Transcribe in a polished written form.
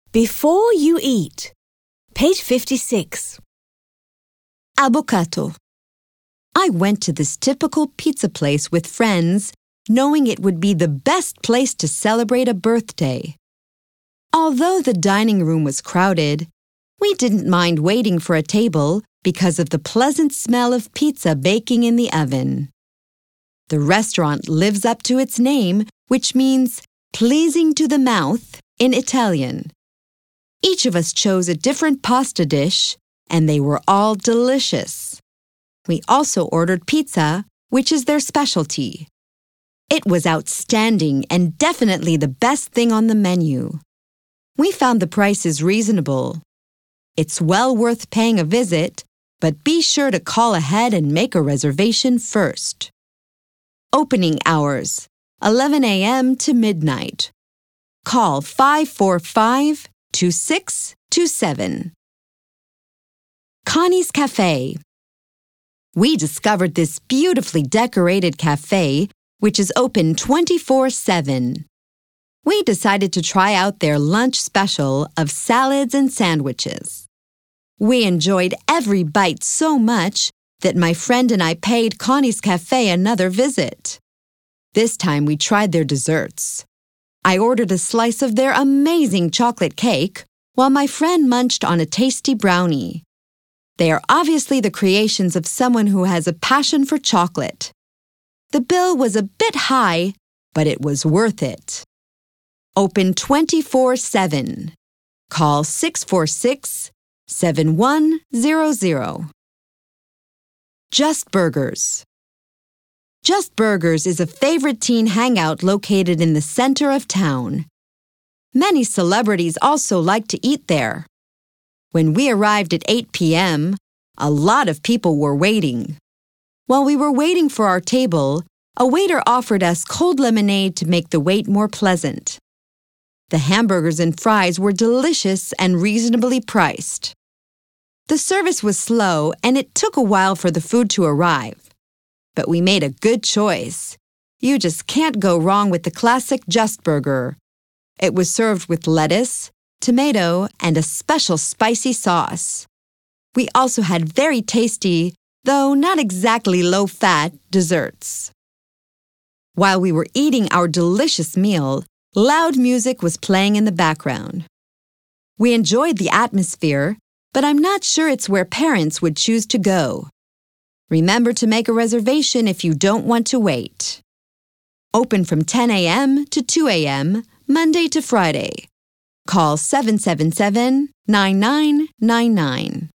Before you eat. Page 56. Avocado. I went to this typical pizza place with friends, knowing it would be the best place to celebrate a birthday. Although the dining room was crowded, we didn't mind waiting for a table because of the pleasant smell of pizza baking in the oven. The restaurant lives up to its name, which means pleasing to the mouth in Italian. Each of us chose a different pasta dish, and they were all delicious. We also ordered pizza, which is their specialty. It was outstanding and definitely the best thing on the menu. We found the prices reasonable. It's well worth paying a visit, but be sure to call ahead and make a reservation first. Opening hours, 11 a.m. to midnight. Call 545-2627. Connie's Cafe. We discovered this beautifully decorated cafe, which is open 24/7. We decided to try out their lunch special of salads and sandwiches. We enjoyed every bite so much that my friend and I paid Connie's Cafe another visit. This time we tried their desserts. I ordered a slice of their amazing chocolate cake, while my friend munched on a tasty brownie. They are obviously the creations of someone who has a passion for chocolate. The bill was a bit high, but it was worth it. Open 24/7. Call 646-7100. Just Burgers. Just Burgers is a favorite teen hangout located in the center of town. Many celebrities also like to eat there. When we arrived at 8 p.m., a lot of people were waiting. While we were waiting for our table, a waiter offered us cold lemonade to make the wait more pleasant. The hamburgers and fries were delicious and reasonably priced. The service was slow and it took a while for the food to arrive. But we made a good choice. You just can't go wrong with the classic Just Burger. It was served with lettuce, tomato, and a special spicy sauce. We also had very tasty, though not exactly low-fat, desserts. While we were eating our delicious meal, loud music was playing in the background. We enjoyed the atmosphere, but I'm not sure it's where parents would choose to go. Remember to make a reservation if you don't want to wait. Open from 10 a.m. to 2 a.m., Monday to Friday. Call 777-9999.